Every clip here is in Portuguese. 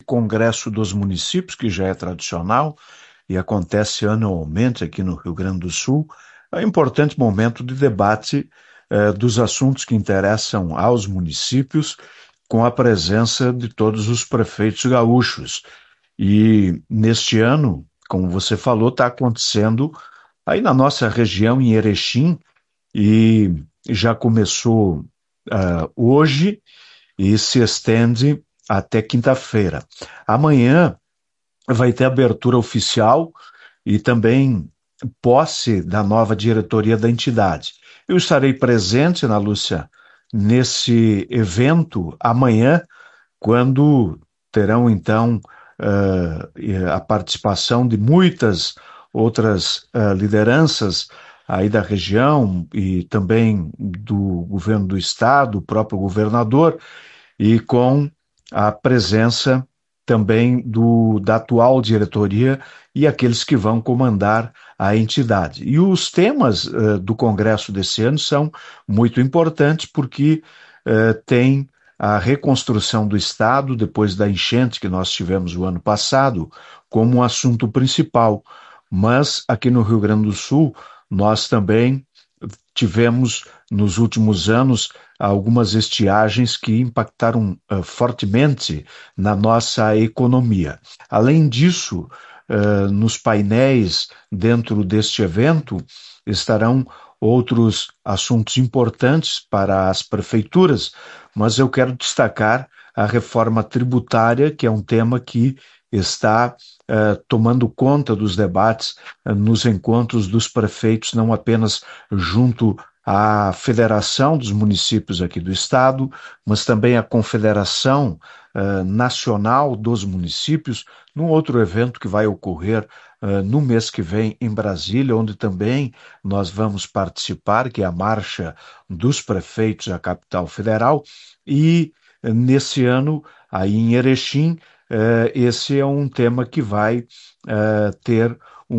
Congresso dos Municípios, que já é tradicional e acontece anualmente aqui no Rio Grande do Sul, é um importante momento de debate dos assuntos que interessam aos municípios, com a presença de todos os prefeitos gaúchos. E neste ano, como você falou, está acontecendo aí na nossa região, em Erechim, e já começou hoje e se estende até quinta-feira. Amanhã vai ter abertura oficial e também posse da nova diretoria da entidade. Eu estarei presente, Ana Lúcia, nesse evento amanhã, quando terão então a participação de muitas outras lideranças aí da região e também do governo do estado, o próprio governador, e com a presença também da atual diretoria e aqueles que vão comandar a entidade. E os temas do Congresso desse ano são muito importantes porque tem a reconstrução do Estado depois da enchente que nós tivemos o ano passado como um assunto principal. Mas aqui no Rio Grande do Sul nós também tivemos nos últimos anos algumas estiagens que impactaram fortemente na nossa economia. Além disso, nos painéis dentro deste evento estarão outros assuntos importantes para as prefeituras, mas eu quero destacar a reforma tributária, que é um tema que está tomando conta dos debates nos encontros dos prefeitos, não apenas junto à Federação dos Municípios aqui do Estado, mas também à Confederação Nacional dos Municípios, num outro evento que vai ocorrer no mês que vem em Brasília, onde também nós vamos participar, que é a Marcha dos Prefeitos à Capital Federal, e nesse ano, aí em Erechim, esse é um tema que vai ter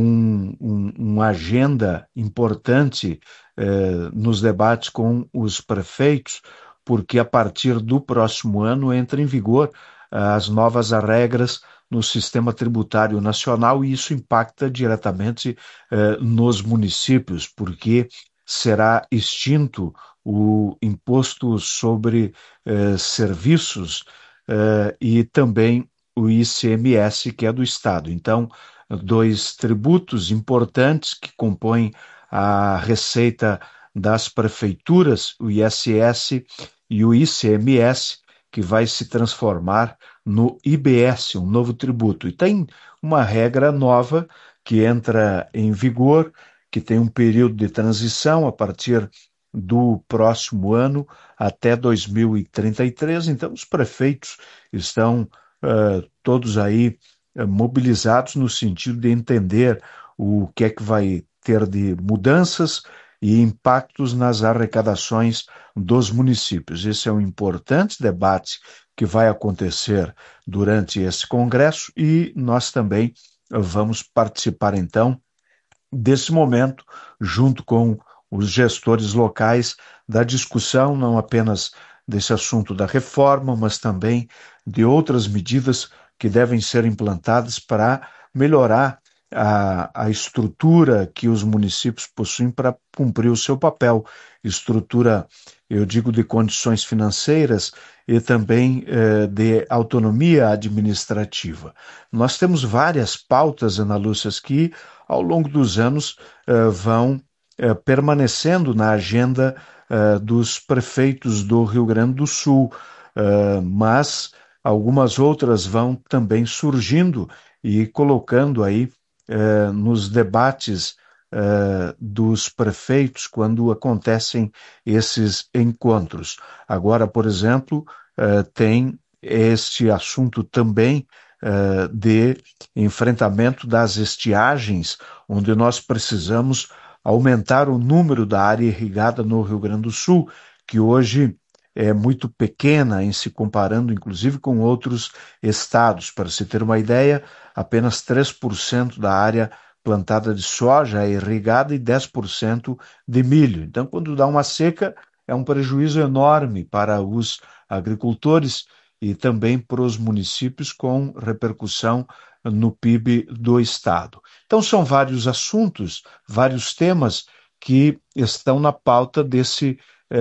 uma agenda importante nos debates com os prefeitos, porque a partir do próximo ano entra em vigor as novas regras no sistema tributário nacional e isso impacta diretamente nos municípios, porque será extinto o imposto sobre serviços e também o ICMS, que é do Estado. Então, dois tributos importantes que compõem a receita das prefeituras, o ISS e o ICMS, que vai se transformar no IBS, um novo tributo. E tem uma regra nova que entra em vigor, que tem um período de transição a partir do próximo ano até 2033. Então, os prefeitos estão todos aí mobilizados no sentido de entender o que é que vai ter de mudanças e impactos nas arrecadações dos municípios. Esse é um importante debate que vai acontecer durante esse congresso e nós também vamos participar então desse momento junto com os gestores locais da discussão, não apenas desse assunto da reforma, mas também de outras medidas que devem ser implantadas para melhorar a estrutura que os municípios possuem para cumprir o seu papel. Estrutura, eu digo, de condições financeiras e também de autonomia administrativa. Nós temos várias pautas, Ana Lúcia, que ao longo dos anos vão permanecendo na agenda dos prefeitos do Rio Grande do Sul, mas algumas outras vão também surgindo e colocando aí nos debates dos prefeitos quando acontecem esses encontros. Agora, por exemplo, tem este assunto também de enfrentamento das estiagens, onde nós precisamos aumentar o número da área irrigada no Rio Grande do Sul, que hoje é muito pequena em se comparando, inclusive, com outros estados. Para se ter uma ideia, apenas 3% da área plantada de soja é irrigada e 10% de milho. Então, quando dá uma seca, é um prejuízo enorme para os agricultores e também para os municípios com repercussão no PIB do Estado. Então, são vários assuntos, vários temas que estão na pauta desse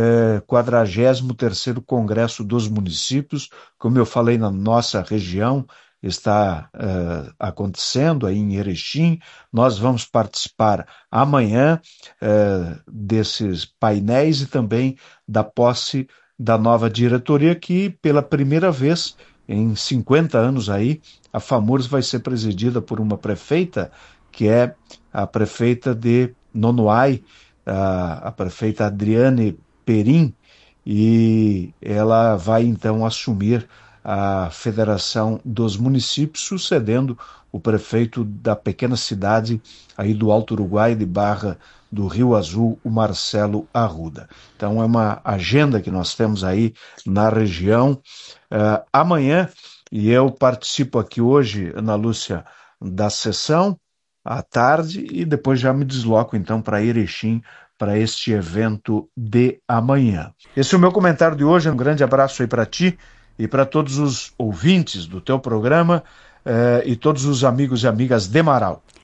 43º Congresso dos Municípios. Como eu falei, na nossa região está acontecendo aí em Erechim. Nós vamos participar amanhã desses painéis e também da posse da nova diretoria, que pela primeira vez em 50 anos aí, a FAMURS vai ser presidida por uma prefeita, que é a prefeita de Nonoai, a prefeita Adriane Perim, e ela vai então assumir a Federação dos Municípios, sucedendo o prefeito da pequena cidade aí do Alto Uruguai, de Barra do Rio Azul, o Marcelo Arruda. Então é uma agenda que nós temos aí na região. Amanhã, e eu participo aqui hoje, Ana Lúcia, da sessão à tarde, e depois já me desloco então para Erechim, para este evento de amanhã. Esse é o meu comentário de hoje. Um grande abraço aí para ti e para todos os ouvintes do teu programa e todos os amigos e amigas de Marau.